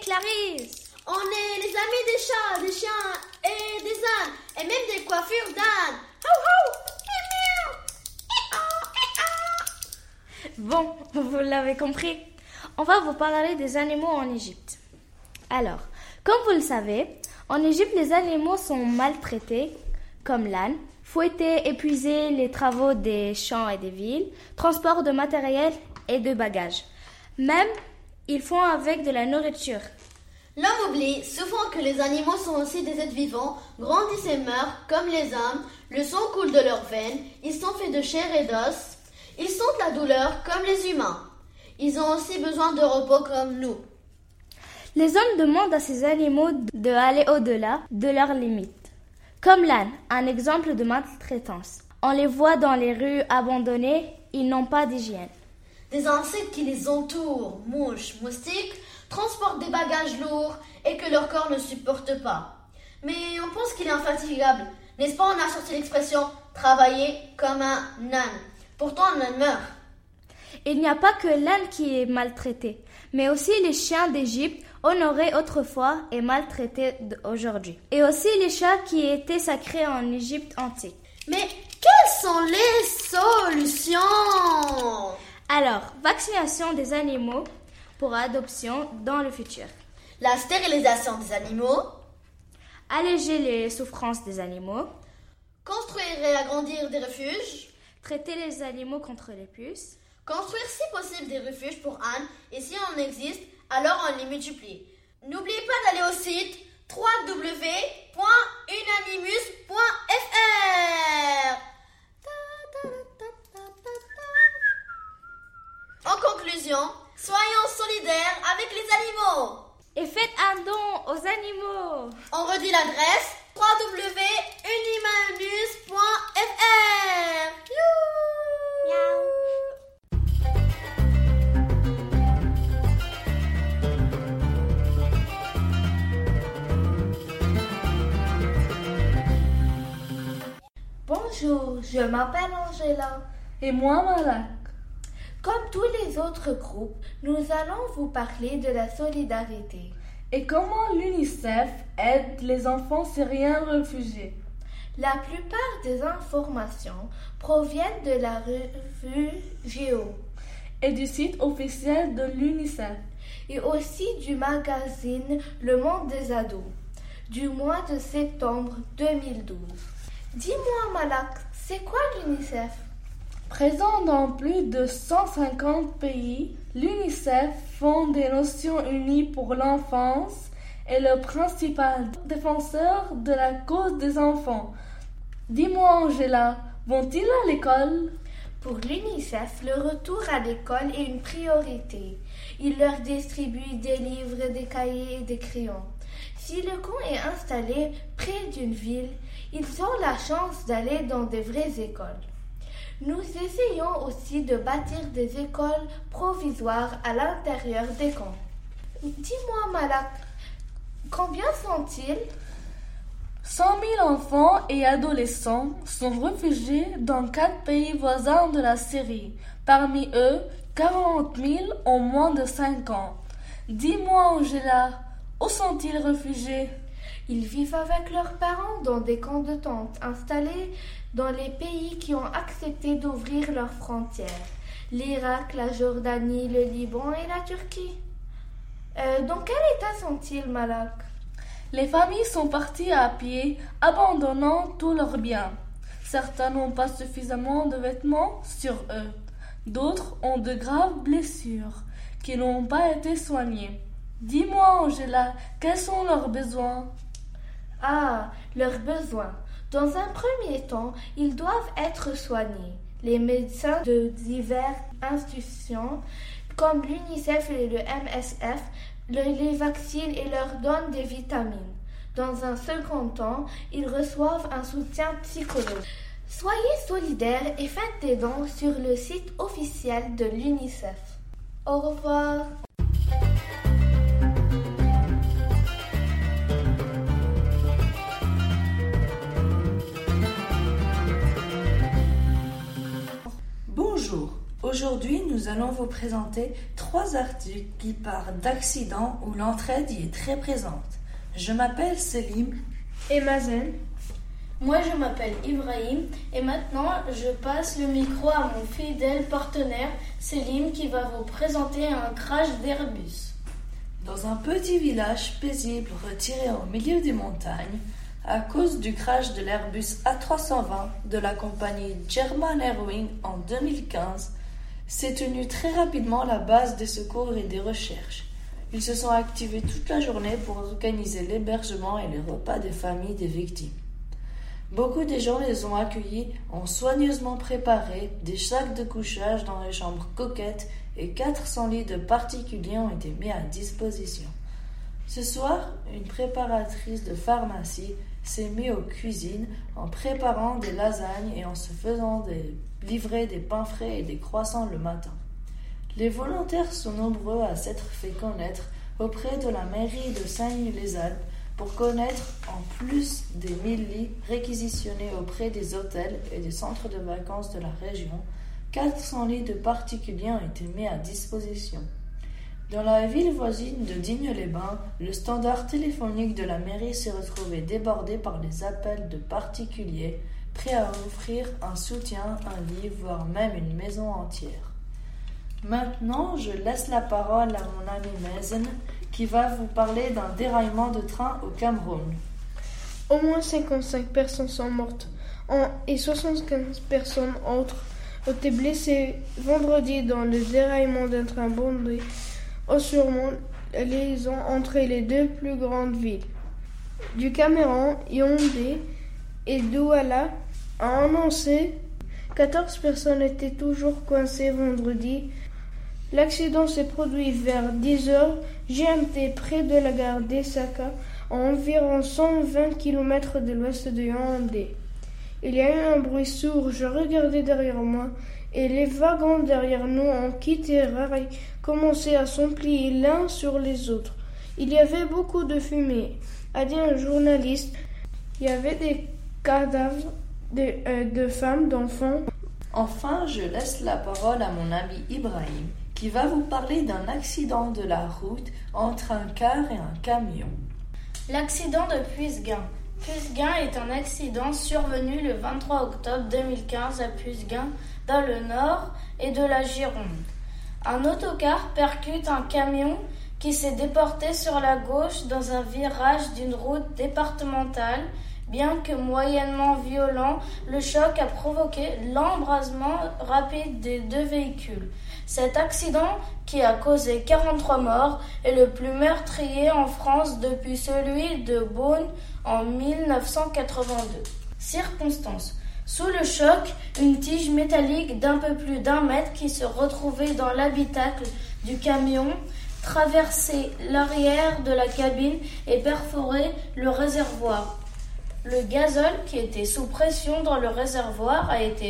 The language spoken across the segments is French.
Clarisse. On est les amis des chats, des chiens et des ânes, et même des coiffures d'ânes. Bon, vous l'avez compris. On va vous parler des animaux en Égypte. Alors, comme vous le savez, en Égypte, les animaux sont maltraités, comme l'âne, fouettés, épuisés, les travaux des champs et des villes, transport de matériel et de bagages. Même, ils font avec de la nourriture. L'homme oublie souvent que les animaux sont aussi des êtres vivants, grandissent et meurent comme les hommes, le sang coule de leurs veines, ils sont faits de chair et d'os, ils sentent la douleur comme les humains. Ils ont aussi besoin de repos comme nous. Les hommes demandent à ces animaux de aller au-delà de leurs limites. Comme l'âne, un exemple de maltraitance. On les voit dans les rues abandonnés, ils n'ont pas d'hygiène. Des insectes qui les entourent, mouches, moustiques, transportent des bagages lourds et que leur corps ne supporte pas. Mais on pense qu'il est infatigable. N'est-ce pas, on a sorti l'expression « travailler comme un âne ». Pourtant, un âne meurt. Il n'y a pas que l'âne qui est maltraité, mais aussi les chiens d'Égypte, honorés autrefois et maltraités aujourd'hui. Et aussi les chats qui étaient sacrés en Égypte antique. Mais quelles sont les solutions? Alors, vaccination des animaux pour adoption dans le futur. La stérilisation des animaux. Alléger les souffrances des animaux. Construire et agrandir des refuges. Traiter les animaux contre les puces. Construire si possible des refuges pour ânes et si on existe, alors on les multiplie. N'oubliez pas d'aller au site www.unanimus.fr. En conclusion, soyons solidaires avec les animaux. Et faites un don aux animaux. On redit l'adresse www.unanimus.fr. Bonjour, je m'appelle Angela. Et moi, Malak. Comme tous les autres groupes, nous allons vous parler de la solidarité. Et comment l'UNICEF aide les enfants syriens réfugiés? La plupart des informations proviennent de la revue Géo et du site officiel de l'UNICEF et aussi du magazine Le Monde des Ados du mois de septembre 2012. Dis-moi, Malak, c'est quoi l'UNICEF? Présent dans plus de 150 pays, l'UNICEF fonde des Nations Unies pour l'enfance et le principal défenseur de la cause des enfants. Dis-moi, Angela, vont-ils à l'école? Pour l'UNICEF, le retour à l'école est une priorité. Il leur distribue des livres, des cahiers et des crayons. Si le camp est installé près d'une ville, ils ont la chance d'aller dans des vraies écoles. Nous essayons aussi de bâtir des écoles provisoires à l'intérieur des camps. Dis-moi, Malak, combien sont-ils? 100 000 enfants et adolescents sont réfugiés dans 4 pays voisins de la Syrie. Parmi eux, 40 000 ont moins de 5 ans. Dis-moi, Angela, où sont-ils réfugiés? Ils vivent avec leurs parents dans des camps de tentes installés dans les pays qui ont accepté d'ouvrir leurs frontières. L'Irak, la Jordanie, le Liban et la Turquie. Dans quel état sont-ils, Malak? Les familles sont parties à pied, abandonnant tous leurs biens. Certains n'ont pas suffisamment de vêtements sur eux. D'autres ont de graves blessures qui n'ont pas été soignées. Dis-moi, Angela, quels sont leurs besoins? Ah, leurs besoins. Dans un premier temps, ils doivent être soignés. Les médecins de diverses institutions, comme l'UNICEF et le MSF, les vaccinent et leur donnent des vitamines. Dans un second temps, ils reçoivent un soutien psychologique. Soyez solidaires et faites des dons sur le site officiel de l'UNICEF. Au revoir. Bonjour, aujourd'hui Aujourd'hui, nous allons vous présenter 3 articles qui parlent d'accidents où l'entraide y est très présente. Je m'appelle Selim. Et Mazen. Moi, je m'appelle Ibrahim et maintenant, je passe le micro à mon fidèle partenaire Selim qui va vous présenter un crash d'Airbus. Dans un petit village paisible retiré au milieu des montagnes, à cause du crash de l'Airbus A320 de la compagnie German Airwings en 2015, s'est tenue très rapidement la base des secours et des recherches. Ils se sont activés toute la journée pour organiser l'hébergement et les repas des familles des victimes. Beaucoup de gens les ont accueillis, ont soigneusement préparé des sacs de couchage dans les chambres coquettes et 400 lits de particuliers ont été mis à disposition. Ce soir, une préparatrice de pharmacie s'est mise aux cuisines en préparant des lasagnes et en se faisant livrer des pains frais et des croissants le matin. Les volontaires sont nombreux à s'être fait connaître auprès de la mairie de Saint-Denis-les-Alpes pour connaître, en plus des 1000 lits réquisitionnés auprès des hôtels et des centres de vacances de la région, 400 lits de particuliers ont été mis à disposition. Dans la ville voisine de Digne-les-Bains, le standard téléphonique de la mairie s'est retrouvé débordé par les appels de particuliers prêts à offrir un soutien, un lit, voire même une maison entière. Maintenant, je laisse la parole à mon ami Mazen qui va vous parler d'un déraillement de train au Cameroun. Au moins 55 personnes sont mortes et 75 personnes autres ont été blessées vendredi dans le déraillement d'un train bondé au surmont la liaison entre les 2 plus grandes villes du Cameroun, Yaoundé et Douala, a annoncé. 14 personnes étaient toujours coincées vendredi. L'accident s'est produit vers 10h GMT près de la gare d'Essaka, à environ 120 km de l'ouest de Yaoundé. Il y a eu un bruit sourd, je regardais derrière moi et les wagons derrière nous ont quitté rail, commencé à s'emplier l'un sur les autres. Il y avait beaucoup de fumée, a dit un journaliste. Il y avait des cadavres de femmes, d'enfants. Enfin, je laisse la parole à mon ami Ibrahim qui va vous parler d'un accident de la route entre un car et un camion. L'accident de Puisguin. Puisguin est un accident survenu le 23 octobre 2015 à Puisguin, dans le nord et de la Gironde. Un autocar percute un camion qui s'est déporté sur la gauche dans un virage d'une route départementale. Bien que moyennement violent, le choc a provoqué l'embrasement rapide des 2 véhicules. Cet accident, qui a causé 43 morts, est le plus meurtrier en France depuis celui de Beaune en 1982. Circonstances. Sous le choc, une tige métallique d'un peu plus d'1 mètre qui se retrouvait dans l'habitacle du camion traversait l'arrière de la cabine et perforait le réservoir. Le gazole qui était sous pression dans le réservoir a été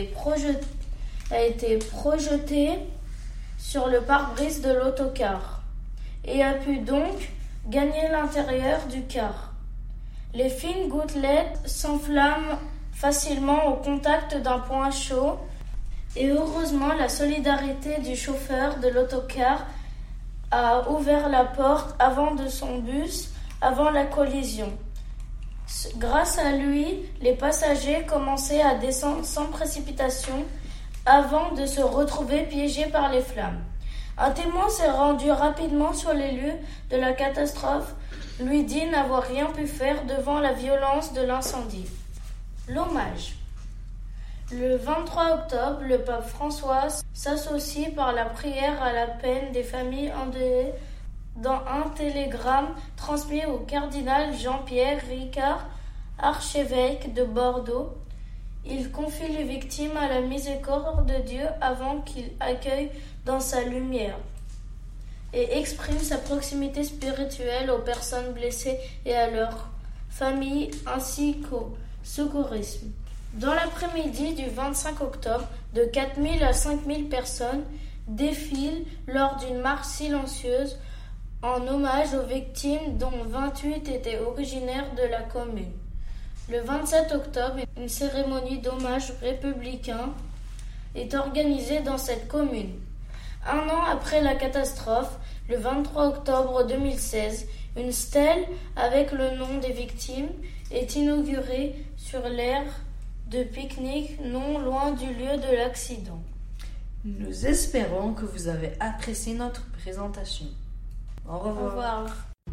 projeté sur le pare-brise de l'autocar et a pu donc gagner l'intérieur du car. Les fines gouttelettes s'enflamment facilement au contact d'un point chaud et heureusement la solidarité du chauffeur de l'autocar a ouvert la porte avant de son bus avant la collision. Grâce à lui, les passagers commençaient à descendre sans précipitation avant de se retrouver piégés par les flammes. Un témoin s'est rendu rapidement sur les lieux de la catastrophe, lui dit n'avoir rien pu faire devant la violence de l'incendie. L'hommage. Le 23 octobre, le pape François s'associe par la prière à la peine des familles endeuillées dans un télégramme transmis au cardinal Jean-Pierre Ricard, archevêque de Bordeaux. Il confie les victimes à la miséricorde de Dieu avant qu'il accueille dans sa lumière et exprime sa proximité spirituelle aux personnes blessées et à leurs familles ainsi qu'au secourisme. Dans l'après-midi du 25 octobre, de 4000 à 5000 personnes défilent lors d'une marche silencieuse en hommage aux victimes dont 28 étaient originaires de la commune. Le 27 octobre, une cérémonie d'hommage républicain est organisée dans cette commune. Un an après la catastrophe, le 23 octobre 2016, une stèle avec le nom des victimes est inaugurée sur l'aire de pique-nique non loin du lieu de l'accident. Nous espérons que vous avez apprécié notre présentation. Au revoir. Au revoir.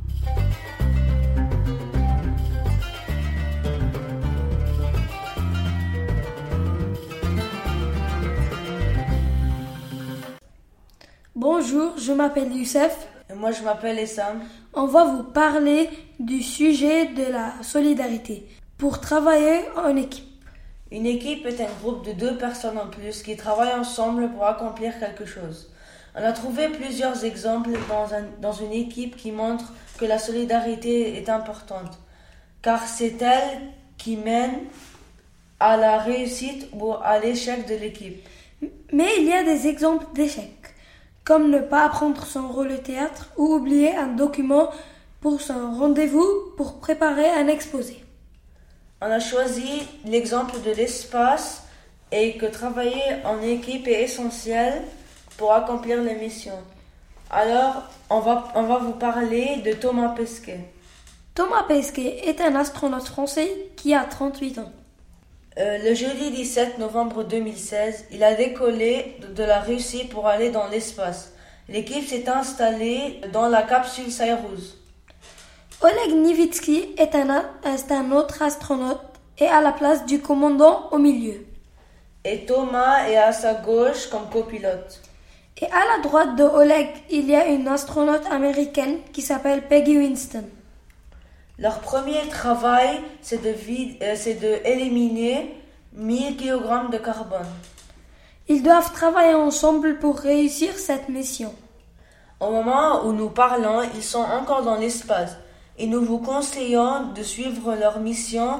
Bonjour, je m'appelle Youssef. Et moi, je m'appelle Essam. On va vous parler du sujet de la solidarité pour travailler en équipe. Une équipe est un groupe de 2 personnes en plus qui travaillent ensemble pour accomplir quelque chose. On a trouvé plusieurs exemples dans une équipe qui montrent que la solidarité est importante, car c'est elle qui mène à la réussite ou à l'échec de l'équipe. Mais il y a des exemples d'échecs, comme ne pas apprendre son rôle au théâtre ou oublier un document pour son rendez-vous pour préparer un exposé. On a choisi l'exemple de l'espace et que travailler en équipe est essentiel pour accomplir les missions. Alors, on va vous parler de Thomas Pesquet. Thomas Pesquet est un astronaute français qui a 38 ans. Le jeudi 17 novembre 2016, il a décollé de la Russie pour aller dans l'espace. L'équipe s'est installée dans la capsule Soyouz. Oleg Nivitsky est un autre astronaute et à la place du commandant au milieu. Et Thomas est à sa gauche comme copilote. Et à la droite de Oleg, il y a une astronaute américaine qui s'appelle Peggy Winston. Leur premier travail, c'est de éliminer 1000 kg de carbone. Ils doivent travailler ensemble pour réussir cette mission. Au moment où nous parlons, ils sont encore dans l'espace. Et nous vous conseillons de suivre leur mission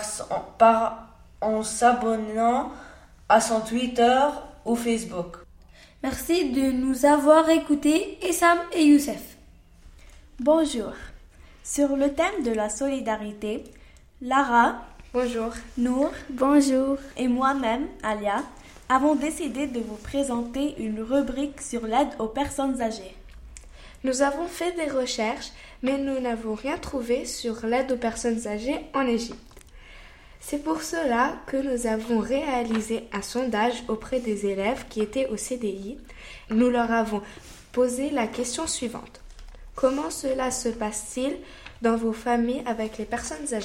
en s'abonnant à son Twitter ou Facebook. Merci de nous avoir écoutés, Essam et Youssef. Bonjour. Sur le thème de la solidarité, Lara, Bonjour. Nour, Bonjour. et moi-même, Alia, avons décidé de vous présenter une rubrique sur l'aide aux personnes âgées. Nous avons fait des recherches, mais nous n'avons rien trouvé sur l'aide aux personnes âgées en Égypte. C'est pour cela que nous avons réalisé un sondage auprès des élèves qui étaient au CDI. Nous leur avons posé la question suivante. Comment cela se passe-t-il dans vos familles avec les personnes âgées ?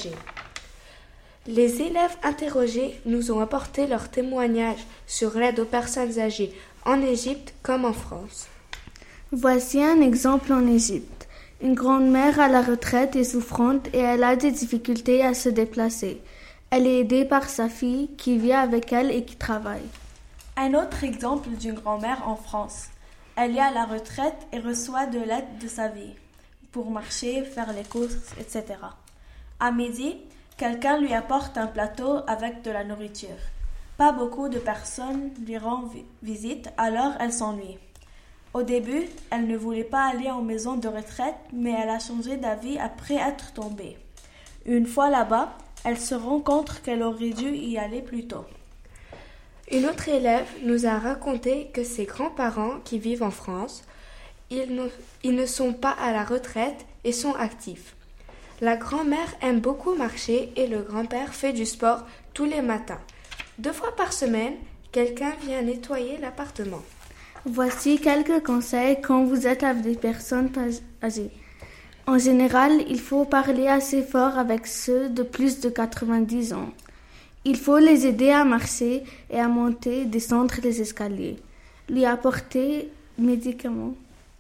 Les élèves interrogés nous ont apporté leurs témoignages sur l'aide aux personnes âgées en Égypte comme en France. Voici un exemple en Égypte. Une grand-mère à la retraite est souffrante et elle a des difficultés à se déplacer. Elle est aidée par sa fille qui vit avec elle et qui travaille. Un autre exemple d'une grand-mère en France. Elle est à la retraite et reçoit de l'aide de sa vie pour marcher, faire les courses, etc. À midi, quelqu'un lui apporte un plateau avec de la nourriture. Pas beaucoup de personnes lui rendent visite, alors elle s'ennuie. Au début, elle ne voulait pas aller en maison de retraite, mais elle a changé d'avis après être tombée. Une fois là-bas, elle se rend compte qu'elle aurait dû y aller plus tôt. Une autre élève nous a raconté que ses grands-parents qui vivent en France, ils ne sont pas à la retraite et sont actifs. La grand-mère aime beaucoup marcher et le grand-père fait du sport tous les matins. 2 fois par semaine, quelqu'un vient nettoyer l'appartement. Voici quelques conseils quand vous êtes avec des personnes âgées. En général, il faut parler assez fort avec ceux de plus de 90 ans. Il faut les aider à marcher et à monter et descendre les escaliers. Lui apporter médicaments.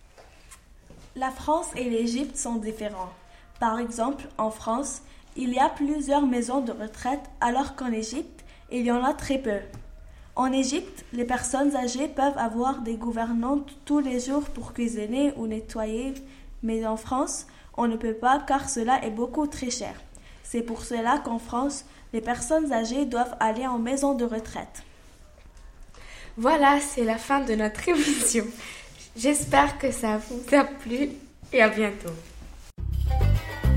La France et l'Égypte sont différents. Par exemple, en France, il y a plusieurs maisons de retraite alors qu'en Égypte, il y en a très peu. En Égypte, les personnes âgées peuvent avoir des gouvernantes tous les jours pour cuisiner ou nettoyer, mais en France, on ne peut pas car cela est beaucoup très cher. C'est pour cela qu'en France, les personnes âgées doivent aller en maison de retraite. Voilà, c'est la fin de notre émission. J'espère que ça vous a plu et à bientôt.